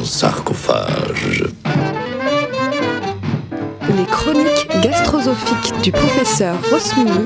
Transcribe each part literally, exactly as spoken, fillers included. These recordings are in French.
sarcophage. Les chroniques gastrosophiques du professeur Rosmini.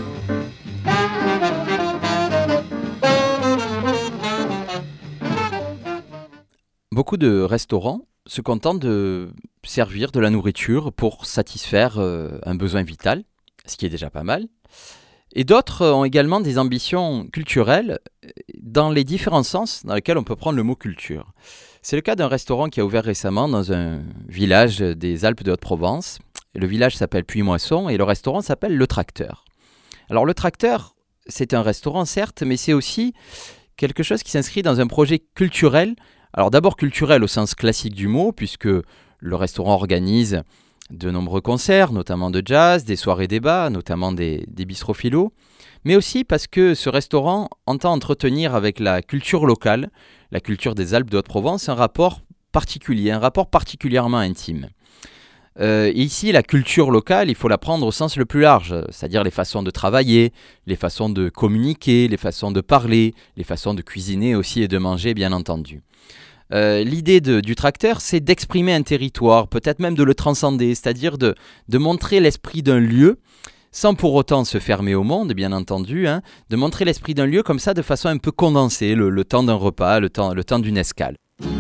Beaucoup de restaurants se contentent de servir de la nourriture pour satisfaire euh, un besoin vital, ce qui est déjà pas mal. Et d'autres ont également des ambitions culturelles dans les différents sens dans lesquels on peut prendre le mot culture. C'est le cas d'un restaurant qui a ouvert récemment dans un village des Alpes de Haute-Provence. Le village s'appelle Puy-Moisson et le restaurant s'appelle Le Tracteur. Alors le Tracteur, c'est un restaurant certes, mais c'est aussi quelque chose qui s'inscrit dans un projet culturel. Alors d'abord culturel au sens classique du mot, puisque le restaurant organise de nombreux concerts, notamment de jazz, des soirées débats, notamment des, des bistrophilos, mais aussi parce que ce restaurant entend entretenir avec la culture locale, la culture des Alpes de Haute-Provence, un rapport particulier, un rapport particulièrement intime. Euh, ici, la culture locale, il faut la prendre au sens le plus large, c'est-à-dire les façons de travailler, les façons de communiquer, les façons de parler, les façons de cuisiner aussi et de manger, bien entendu. Euh, l'idée de, du tracteur, c'est d'exprimer un territoire, peut-être même de le transcender, c'est-à-dire de, de montrer l'esprit d'un lieu, sans pour autant se fermer au monde, bien entendu, hein, de montrer l'esprit d'un lieu comme ça de façon un peu condensée, le, le temps d'un repas, le temps, le temps d'une escale.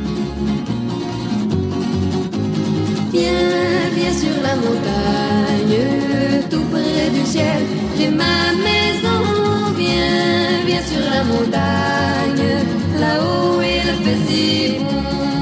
Viens, viens sur la montagne, tout près du ciel, j'ai ma maison. Viens, viens sur la montagne, là-haut il fait si bon.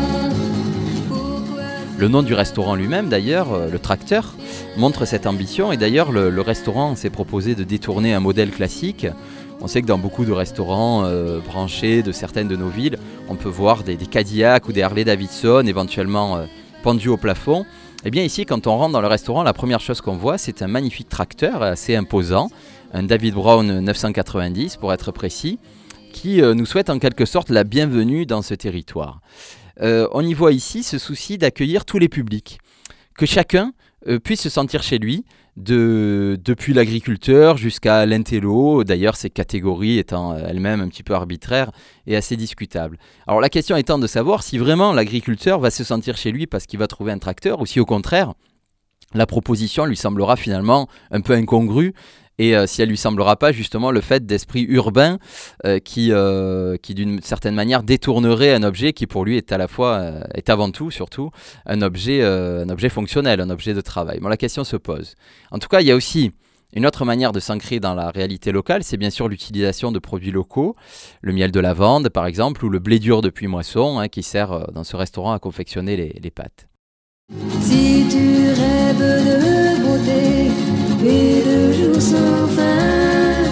Pourquoi... Le nom du restaurant lui-même, d'ailleurs, euh, le Tracteur, montre cette ambition. Et d'ailleurs, le, le restaurant s'est proposé de détourner un modèle classique. On sait que dans beaucoup de restaurants euh, branchés de certaines de nos villes, on peut voir des, des Cadillac ou des Harley Davidson, éventuellement euh, pendus au plafond. Et bien ici, quand on rentre dans le restaurant, la première chose qu'on voit, c'est un magnifique tracteur assez imposant, un David Brown neuf cent quatre-vingt-dix pour être précis, qui euh, nous souhaite en quelque sorte la bienvenue dans ce territoire. Euh, on y voit ici ce souci d'accueillir tous les publics, que chacun euh, puisse se sentir chez lui, de, depuis l'agriculteur jusqu'à l'intello, d'ailleurs ces catégories étant elles-mêmes un petit peu arbitraires et assez discutables. Alors la question étant de savoir si vraiment l'agriculteur va se sentir chez lui parce qu'il va trouver un tracteur, ou si au contraire, la proposition lui semblera finalement un peu incongrue, et euh, si elle lui semblera pas justement le fait d'esprit urbain euh, qui, euh, qui d'une certaine manière détournerait un objet qui pour lui est à la fois, euh, est avant tout surtout, un objet, euh, un objet fonctionnel, un objet de travail. Bon, la question se pose. En tout cas, il y a aussi une autre manière de s'ancrer dans la réalité locale, c'est bien sûr l'utilisation de produits locaux, le miel de lavande par exemple, ou le blé dur de Puy-Moisson, hein, qui sert euh, dans ce restaurant à confectionner les, les pâtes. Si tu rêves de beauté et de jours sans fin,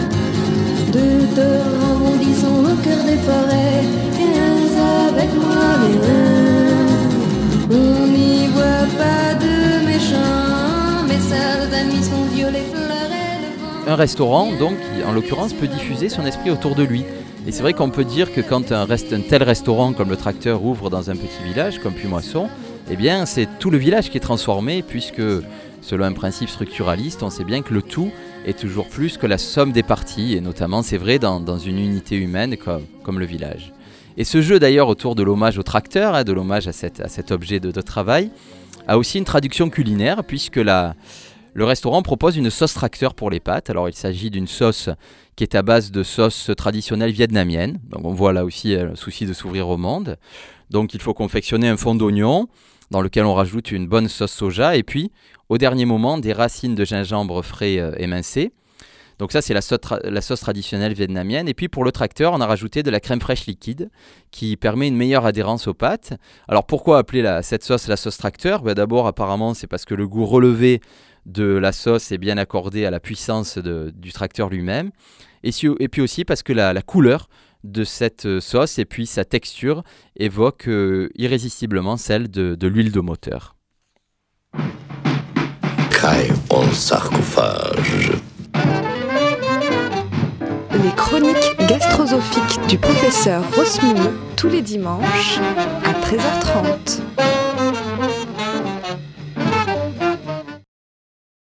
de te rebondissant au cœur des forêts, viens avec moi les reins. On n'y voit pas de méchants, mes seuls amis sont Dieu, les fleurs et le vent. Un restaurant, donc, qui en l'occurrence peut diffuser son esprit autour de lui. Et c'est vrai qu'on peut dire que quand un, rest- un tel restaurant comme le Tracteur ouvre dans un petit village comme Puy-Moisson, eh bien c'est tout le village qui est transformé, puisque selon un principe structuraliste, on sait bien que le tout est toujours plus que la somme des parties, et notamment c'est vrai dans, dans une unité humaine comme, comme le village. Et ce jeu d'ailleurs autour de l'hommage au tracteur, hein, de l'hommage à, cette, à cet objet de, de travail, a aussi une traduction culinaire, puisque la, le restaurant propose une sauce tracteur pour les pâtes. Alors il s'agit d'une sauce qui est à base de sauce traditionnelle vietnamienne, donc on voit là aussi euh, le souci de s'ouvrir au monde. Donc il faut confectionner un fond d'oignon, dans lequel on rajoute une bonne sauce soja, et puis, au dernier moment, des racines de gingembre frais euh, émincées. Donc ça, c'est la, so- tra- la sauce traditionnelle vietnamienne. Et puis, pour le tracteur, on a rajouté de la crème fraîche liquide, qui permet une meilleure adhérence aux pâtes. Alors, pourquoi appeler la, cette sauce la sauce tracteur ? Ben, d'abord, apparemment, c'est parce que le goût relevé de la sauce est bien accordé à la puissance de, du tracteur lui-même. Et, si, et puis aussi parce que la, la couleur de cette sauce et puis sa texture évoque euh, irrésistiblement celle de, de l'huile de moteur. Kai en sarcophage. Les chroniques gastrosophiques du professeur Rosmini, tous les dimanches à treize heures trente.